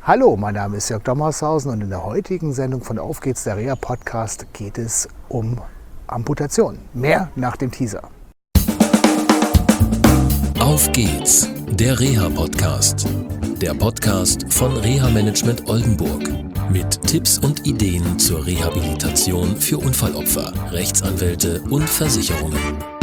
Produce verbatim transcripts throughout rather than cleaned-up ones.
Hallo, mein Name ist Jörg Dommershausen und in der heutigen Sendung von Auf geht's, der Reha-Podcast, geht es um Amputation. Mehr nach dem Teaser. Auf geht's, der Reha-Podcast. Der Podcast von Reha-Management Oldenburg. Mit Tipps und Ideen zur Rehabilitation für Unfallopfer, Rechtsanwälte und Versicherungen.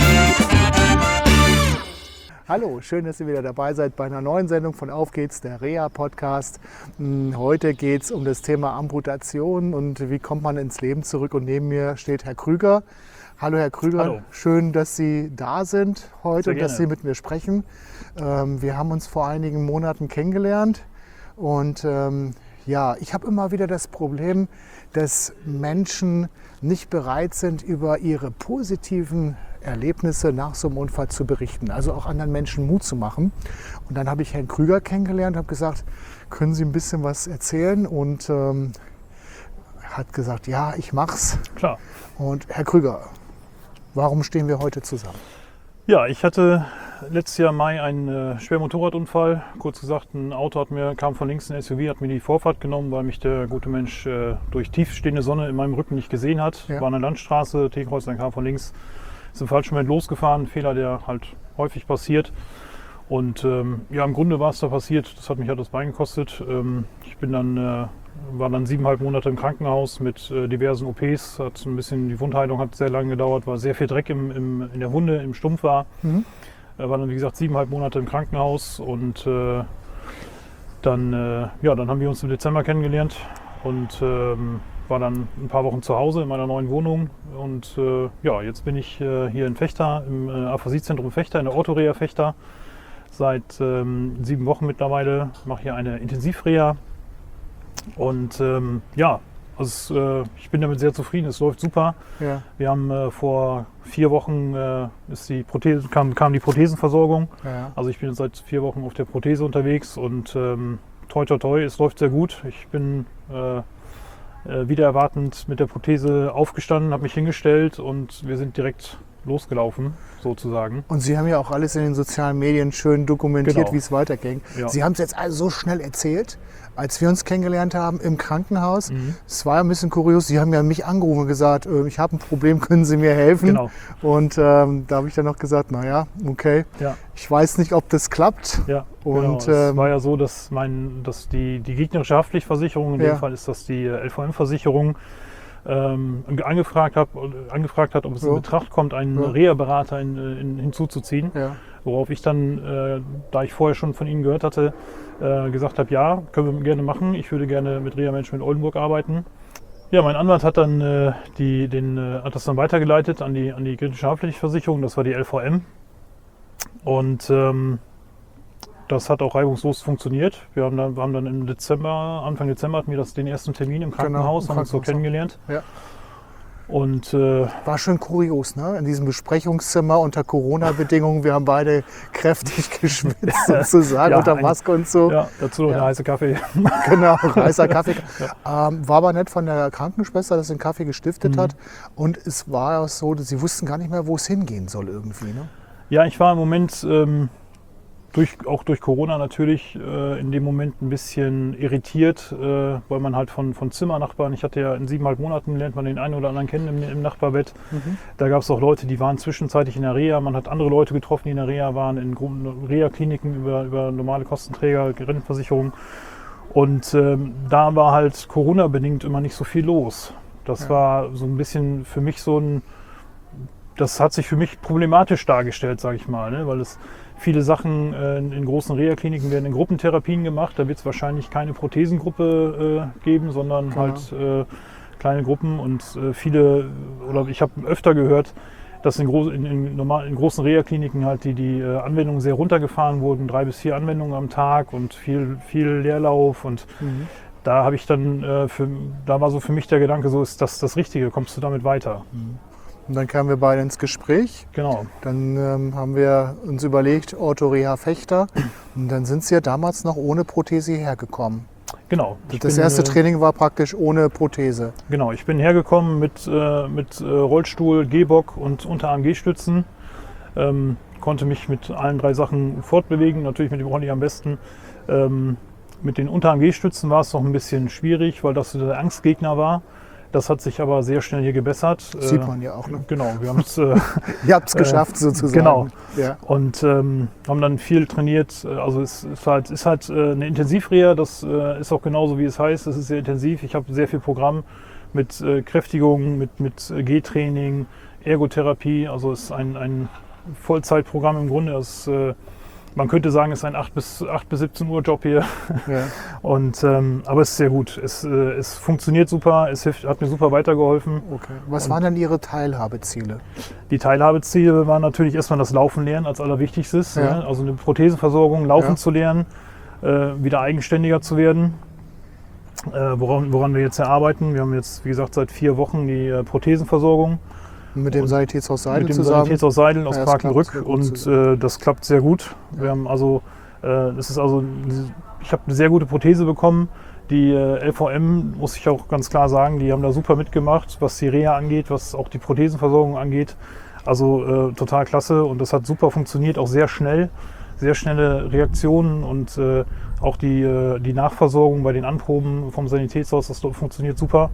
Hallo, schön, dass ihr wieder dabei seid bei einer neuen Sendung von Auf geht's, der Reha-Podcast. Heute geht es um das Thema Amputation und wie kommt man ins Leben zurück. Und neben mir steht Herr Krüger. Hallo Herr Krüger, Hallo. Schön, dass Sie da sind heute Sehr und dass gerne. Sie mit mir sprechen. Ähm, wir haben uns vor einigen Monaten kennengelernt und ähm, ja, ich habe immer wieder das Problem, dass Menschen nicht bereit sind, über ihre positiven Erlebnisse nach so einem Unfall zu berichten, also auch anderen Menschen Mut zu machen. Und dann habe ich Herrn Krüger kennengelernt, habe gesagt, können Sie ein bisschen was erzählen? Und ähm, er hat gesagt, ja, ich mach's. Klar. Und Herr Krüger, warum stehen wir heute zusammen? Ja, ich hatte letztes Jahr im Mai einen äh, schweren Motorradunfall. Kurz gesagt, ein Auto hat mir, kam von links, ein S U V, hat mir die Vorfahrt genommen, weil mich der gute Mensch äh, durch tiefstehende Sonne in meinem Rücken nicht gesehen hat. Ja. War eine Landstraße, T-Kreuz, dann kam von links, ist im falschen Moment losgefahren. Ein Fehler, der halt häufig passiert. Und ähm, ja, im Grunde war es da passiert, das hat mich halt das Bein gekostet. Ähm, ich bin dann, äh, war dann siebeneinhalb Monate im Krankenhaus mit äh, diversen O Ps. Hat ein bisschen, die Wundheilung hat sehr lange gedauert, war sehr viel Dreck im, im, in der Wunde, im Stumpf war. Mhm. Äh, war dann, wie gesagt, siebeneinhalb Monate im Krankenhaus und äh, dann, äh, ja, dann haben wir uns im Dezember kennengelernt und ähm, war dann ein paar Wochen zu Hause in meiner neuen Wohnung. Und äh, ja, jetzt bin ich äh, hier in Fechter, im äh, Aphasiezentrum Fechter, in der Orthoreha Fechter. Seit ähm, sieben Wochen mittlerweile, mache hier eine Intensivreha. Und ähm, ja, also, äh, ich bin damit sehr zufrieden, es läuft super. Ja. Wir haben äh, vor vier Wochen äh, ist die Prothese, kam, kam die Prothesenversorgung. Ja. Also ich bin jetzt seit vier Wochen auf der Prothese unterwegs und ähm, toi toi toi, es läuft sehr gut. Ich bin äh, äh, wieder erwartend mit der Prothese aufgestanden, habe mich hingestellt und wir sind direkt losgelaufen, sozusagen. Und Sie haben ja auch alles in den sozialen Medien schön dokumentiert, Genau. wie es weiterging. Ja. Sie haben es jetzt also so schnell erzählt, als wir uns kennengelernt haben im Krankenhaus. Mhm. Es war ja ein bisschen kurios. Sie haben ja mich angerufen und gesagt, äh, ich habe ein Problem, können Sie mir helfen? Genau. Und ähm, da habe ich dann noch gesagt, naja, okay, Ja. ich weiß nicht, ob das klappt. Ja, Und, genau. Es ähm, war ja so, dass, mein, dass die, die gegnerische Haftpflichtversicherung, in Ja. dem Fall ist das die L V M-Versicherung, ähm, angefragt, hab, angefragt hat, ob es Ja. in Betracht kommt, einen Ja. Reha-Berater in, in, hinzuzuziehen. Ja. Worauf ich dann, äh, da ich vorher schon von Ihnen gehört hatte, äh, gesagt habe, ja, können wir gerne machen. Ich würde gerne mit Reha-Management Oldenburg arbeiten. Ja, mein Anwalt hat dann äh, die, den, äh, hat das dann weitergeleitet an die, an die kritische Haftpflichtversicherung, das war die L V M. Und ähm, das hat auch reibungslos funktioniert. Wir haben dann, wir haben dann im Dezember, Anfang Dezember hatten wir das, den ersten Termin im Krankenhaus, im haben uns so Krankenhaus. kennengelernt. Ja. Und äh, War schon kurios, ne? In diesem Besprechungszimmer unter Corona-Bedingungen. Wir haben beide kräftig geschwitzt sozusagen, Ja, unter ein- Maske und so. ja, dazu noch Ja. eine heiße Kaffee. Genau, heißer Kaffee. Ähm, war aber nett von der Krankenschwester, dass sie den Kaffee gestiftet Mhm. hat. Und es war auch so, dass sie wussten gar nicht mehr, wo es hingehen soll irgendwie. Ne? Ja, ich war im Moment, ähm, durch, auch durch Corona natürlich, äh, in dem Moment ein bisschen irritiert, äh, weil man halt von, von Zimmernachbarn, ich hatte ja in siebeneinhalb Monaten, lernt man den einen oder anderen kennen im, im Nachbarbett. Mhm. Da gab es auch Leute, die waren zwischenzeitlich in der Reha. Man hat andere Leute getroffen, die in der Reha waren, in Gru- Reha-Kliniken über, über normale Kostenträger, Rentenversicherung. Und ähm, da war halt Corona-bedingt immer nicht so viel los. Das Ja. war so ein bisschen für mich so ein, das hat sich für mich problematisch dargestellt, sage ich mal, ne? Weil es viele Sachen äh, in, in großen Reha-Kliniken werden in Gruppentherapien gemacht. Da wird es wahrscheinlich keine Prothesengruppe äh, geben, sondern Genau. halt äh, kleine Gruppen. Und äh, viele, oder ich habe öfter gehört, dass in, groß, in, in, normal, in großen Reha-Kliniken halt die, die äh, Anwendungen sehr runtergefahren wurden, drei bis vier Anwendungen am Tag und viel, viel Leerlauf. Und Mhm. da habe ich dann, äh, für, da war so für mich der Gedanke, so ist das das Richtige, kommst du damit weiter? Und dann kamen wir beide ins Gespräch. Genau. Dann ähm, haben wir uns überlegt, Orthoreha Fechter. Und dann sind sie ja damals noch ohne Prothese hierher gekommen. Genau. Ich Das bin, erste äh, Training war praktisch ohne Prothese. Genau, ich bin hergekommen mit, äh, mit äh, Rollstuhl, Gehbock und Unterarm-G-Stützen. Ähm, konnte mich mit allen drei Sachen fortbewegen, natürlich mit dem Rolli am besten. Ähm, mit den Unter-A M G-Stützen war es noch ein bisschen schwierig, weil das der Angstgegner war. Das hat sich aber sehr schnell hier gebessert. Sieht man ja auch. Ne? Genau, wir haben es äh, Ihr habt es geschafft sozusagen. Genau. Ja. Und ähm, haben dann viel trainiert. Also es ist halt, ist halt äh, eine Intensivreha, das äh, ist auch genauso wie es heißt. Es ist sehr intensiv. Ich habe sehr viel Programm mit äh, Kräftigung, mit, mit G-Training, Ergotherapie. Also es ist ein, ein Vollzeitprogramm im Grunde. Das, äh, man könnte sagen, es ist ein acht bis siebzehn Uhr Job hier. Ja. Und, ähm, aber es ist sehr gut. Es, äh, es funktioniert super, es hilft, hat mir super weitergeholfen. Okay. Was Und waren denn Ihre Teilhabeziele? Die Teilhabeziele waren natürlich erstmal das Laufen lernen als allerwichtigstes. Ja. Ne? Also eine Prothesenversorgung, Laufen Ja. zu lernen, äh, wieder eigenständiger zu werden. Äh, woran, woran wir jetzt erarbeiten. Wir haben jetzt, wie gesagt, seit vier Wochen die äh, Prothesenversorgung. Mit dem Sanitätshaus Seidel mit dem zusammen? Sanitätshaus Seidel aus Ja, das klappt Quakenbrück sehr gut und zusammen. äh, das klappt sehr gut. Wir haben also, äh, das ist also, ich habe eine sehr gute Prothese bekommen. Die äh, L V M, muss ich auch ganz klar sagen, die haben da super mitgemacht, was die Reha angeht, was auch die Prothesenversorgung angeht. Also äh, total klasse und das hat super funktioniert, auch sehr schnell, sehr schnelle Reaktionen und äh, auch die, äh, die Nachversorgung bei den Anproben vom Sanitätshaus, das funktioniert super.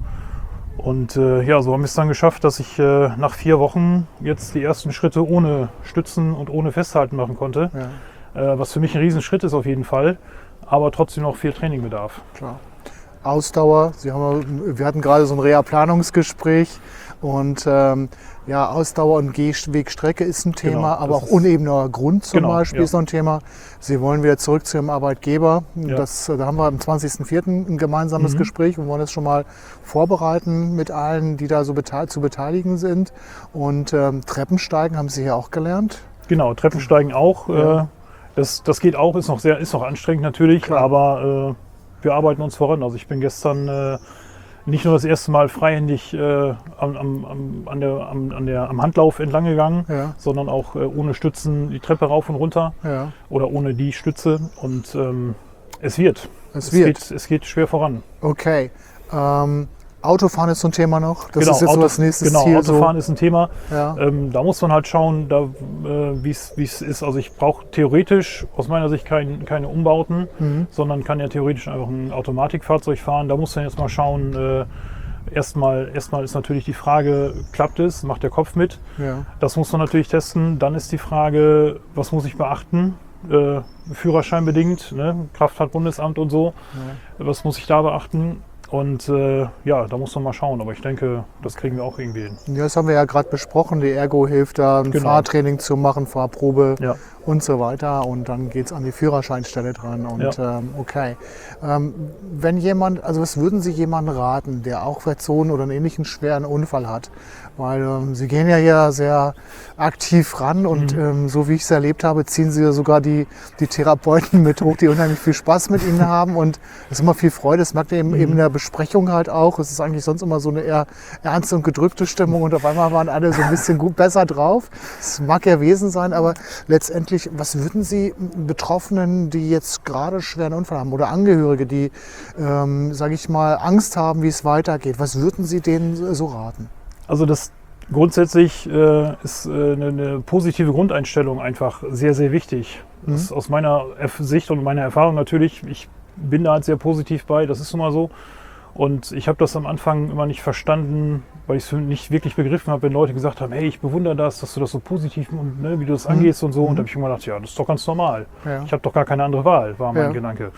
Und äh, ja, so haben wir es dann geschafft, dass ich äh, nach vier Wochen jetzt die ersten Schritte ohne Stützen und ohne Festhalten machen konnte. Ja. Äh, was für mich ein Riesenschritt ist auf jeden Fall, aber trotzdem noch viel Training bedarf. Klar. Ausdauer, Sie haben, wir hatten gerade so ein Reha-Planungsgespräch und ähm, ja, Ausdauer und Gehwegstrecke ist ein Thema, Genau, aber das auch ist- unebener Grund zum Genau, Beispiel ja. ist noch ein Thema. Sie wollen wieder zurück zu Ihrem Arbeitgeber. Ja. Das, da haben wir am zwanzigsten vierten ein gemeinsames Mhm. Gespräch und wollen das schon mal vorbereiten mit allen, die da so bete- zu beteiligen sind. Und ähm, Treppensteigen haben Sie ja auch gelernt. Genau, Treppensteigen auch. Ja. Äh, das, das geht auch, ist noch sehr, ist noch anstrengend natürlich, Klar. aber äh, wir arbeiten uns voran. Also ich bin gestern äh, nicht nur das erste Mal freihändig äh, am, am, am, an der, am, an der, am Handlauf entlang gegangen, Ja. sondern auch äh, ohne Stützen die Treppe rauf und runter Ja. oder ohne die Stütze. Und ähm, es wird. Es wird. Geht, es geht schwer voran. Okay. Ähm, Autofahren ist so ein Thema noch. Das genau, ist jetzt so Auto- das nächste genau, Ziel. Autofahren so. ist ein Thema. Ja. Ähm, da muss man halt schauen, da, äh, wie es ist. Also ich brauche theoretisch aus meiner Sicht kein, keine Umbauten, Mhm. sondern kann ja theoretisch einfach ein Automatikfahrzeug fahren. Da muss man jetzt mal schauen. Äh, erstmal, erstmal ist natürlich die Frage, klappt es? Macht der Kopf mit? Ja. Das muss man natürlich testen. Dann ist die Frage, was muss ich beachten? Äh, Führerschein bedingt, ne? Kraftfahrtbundesamt und so. Was muss ich da beachten? Und äh, ja, da muss man mal schauen. Aber ich denke, das kriegen wir auch irgendwie hin. Ja, das haben wir ja gerade besprochen. Die Ergo hilft da, ein Genau. Fahrtraining zu machen, Fahrprobe Ja. und so weiter. Und dann geht es an die Führerscheinstelle dran. Und ähm, okay. Ähm, wenn jemand, also was würden Sie jemandem raten, der auch vielleicht so einen oder einen ähnlichen schweren Unfall hat? Weil ähm, Sie gehen ja hier sehr aktiv ran und Mhm. ähm, so wie ich es erlebt habe, ziehen Sie ja sogar die, die Therapeuten mit hoch, die unheimlich viel Spaß mit Ihnen haben und es ist immer viel Freude. Das merkt ihr eben, Mhm. eben in der Besprechung halt auch. Es ist eigentlich sonst immer so eine eher ernste und gedrückte Stimmung und auf einmal waren alle so ein bisschen gut besser drauf. Das mag ja Wesen sein, aber letztendlich, was würden Sie Betroffenen, die jetzt gerade schweren Unfall haben oder Angehörige, die, ähm, sage ich mal, Angst haben, wie es weitergeht, was würden Sie denen so raten? Also das grundsätzlich äh, ist äh, eine, eine positive Grundeinstellung einfach sehr, sehr wichtig. Mhm. Das ist aus meiner Erf- Sicht und meiner Erfahrung natürlich, ich bin da halt sehr positiv bei, das ist nun mal so. Und ich habe das am Anfang immer nicht verstanden, weil ich es nicht wirklich begriffen habe, wenn Leute gesagt haben, hey, ich bewundere das, dass du das so positiv und ne, wie du das Mhm. angehst und so. Und Mhm. da habe ich immer gedacht, ja, das ist doch ganz normal. Ja. Ich habe doch gar keine andere Wahl, war mein Ja. Gedanke.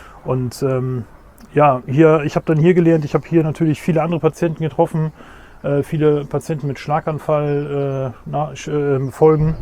Und ähm, ja, hier, ich habe dann hier gelernt, ich habe hier natürlich viele andere Patienten getroffen, äh, viele Patienten mit Schlaganfall äh, na, sch- äh, Folgen.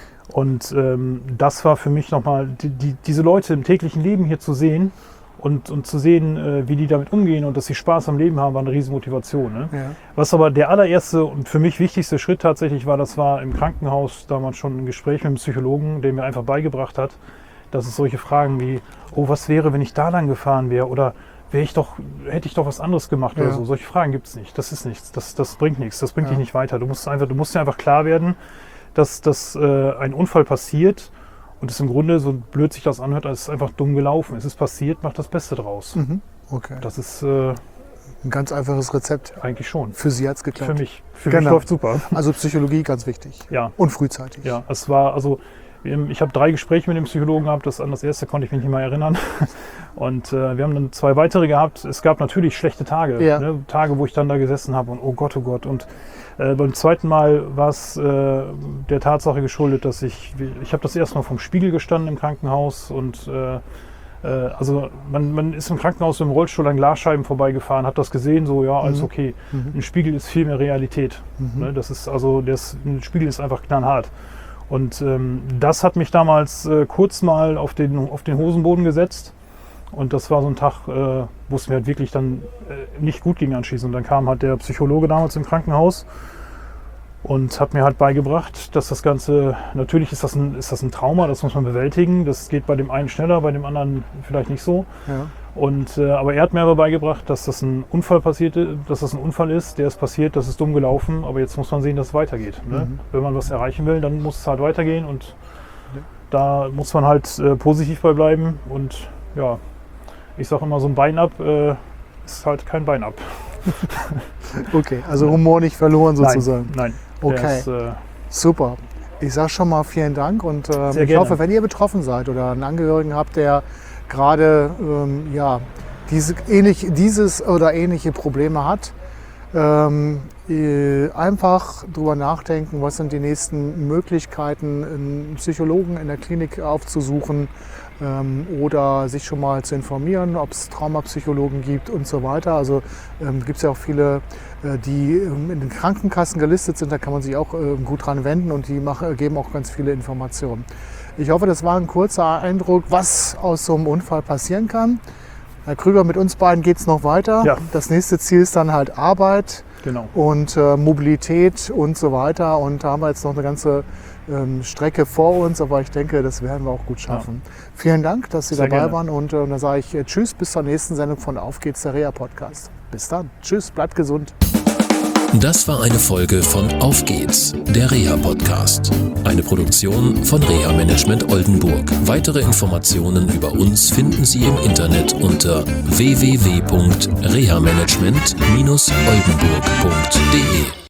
Und ähm, das war für mich nochmal, die, die, diese Leute im täglichen Leben hier zu sehen und, und zu sehen, äh, wie die damit umgehen und dass sie Spaß am Leben haben, war eine riesen Motivation. Ne? Ja. Was aber der allererste und für mich wichtigste Schritt tatsächlich war, das war im Krankenhaus damals schon ein Gespräch mit einem Psychologen, der mir einfach beigebracht hat, dass es solche Fragen wie, oh, was wäre, wenn ich da lang gefahren wäre oder wäre ich doch, hätte ich doch was anderes gemacht oder Ja. so. Solche Fragen gibt es nicht. Das ist nichts. Das, das bringt nichts. Das bringt Ja. dich nicht weiter. Du musst einfach, du musst dir einfach klar werden, dass, dass äh, ein Unfall passiert und es im Grunde, so blöd sich das anhört, als es ist einfach dumm gelaufen. Es ist passiert, mach das Beste draus. Mhm. Okay. Das ist äh, Ein ganz einfaches Rezept. eigentlich schon. Für Sie hat es geklappt. Für mich. Für mich Genau. läuft super. Also Psychologie ganz wichtig. Ja. Und frühzeitig. Ja, es war, also Ich habe drei Gespräche mit dem Psychologen gehabt, das an das erste konnte ich mich nicht mehr erinnern. Und äh, wir haben dann zwei weitere gehabt. Es gab natürlich schlechte Tage, Ja. ne? Tage, wo ich dann da gesessen habe und oh Gott, oh Gott. Und äh, beim zweiten Mal war es äh, der Tatsache geschuldet, dass ich, ich habe das erste Mal vom Spiegel gestanden im Krankenhaus und äh, äh, also man, man ist im Krankenhaus mit dem Rollstuhl an Glasscheiben vorbeigefahren, hat das gesehen, so ja, alles Mhm. okay. Mhm. Ein Spiegel ist viel mehr Realität. Mhm. Ne? Das ist also, das, ein Spiegel ist einfach knallhart. Und ähm, das hat mich damals äh, kurz mal auf den, auf den Hosenboden gesetzt. Und das war so ein Tag, äh, wo es mir halt wirklich dann äh, nicht gut ging anschließend. Und dann kam halt der Psychologe damals im Krankenhaus und hat mir halt beigebracht, dass das Ganze, natürlich ist das ein, ist das ein Trauma, das muss man bewältigen. Das geht bei dem einen schneller, bei dem anderen vielleicht nicht so. Ja. Und, äh, aber er hat mir aber beigebracht, dass das ein Unfall passierte, dass das ein Unfall ist, der ist passiert, das ist dumm gelaufen, aber jetzt muss man sehen, dass es weitergeht. Ne? Mhm. Wenn man was erreichen will, dann muss es halt weitergehen und ja. Da muss man halt äh, positiv bei bleiben. Und ja, ich sage immer, so ein Bein ab äh, ist halt kein Bein ab. Okay, also Humor nicht verloren sozusagen. Nein, nein. Okay, Ist, äh, super. Ich sage schon mal vielen Dank und ähm, Sehr ich gerne. hoffe, wenn ihr betroffen seid oder einen Angehörigen habt, der gerade ähm, ja, diese, ähnlich, dieses oder ähnliche Probleme hat, ähm, äh, einfach drüber nachdenken, was sind die nächsten Möglichkeiten, einen Psychologen in der Klinik aufzusuchen ähm, oder sich schon mal zu informieren, ob es Traumapsychologen gibt und so weiter. Also ähm, gibt es ja auch viele, äh, die ähm, in den Krankenkassen gelistet sind, da kann man sich auch äh, gut dran wenden und die machen, geben auch ganz viele Informationen. Ich hoffe, das war ein kurzer Eindruck, was aus so einem Unfall passieren kann. Herr Krüger, mit uns beiden geht es noch weiter. Ja. Das nächste Ziel ist dann halt Arbeit genau. und äh, Mobilität und so weiter. Und da haben wir jetzt noch eine ganze ähm, Strecke vor uns, aber ich denke, das werden wir auch gut schaffen. Ja. Vielen Dank, dass Sie Sehr dabei gerne. waren und äh, dann sage ich äh, Tschüss, bis zur nächsten Sendung von Auf geht's, der Reha-Podcast. Bis dann. Tschüss, bleibt gesund. Das war eine Folge von Auf geht's, der Reha-Podcast. Eine Produktion von Reha Management Oldenburg. Weitere Informationen über uns finden Sie im Internet unter w w w punkt reha management dash oldenburg punkt de.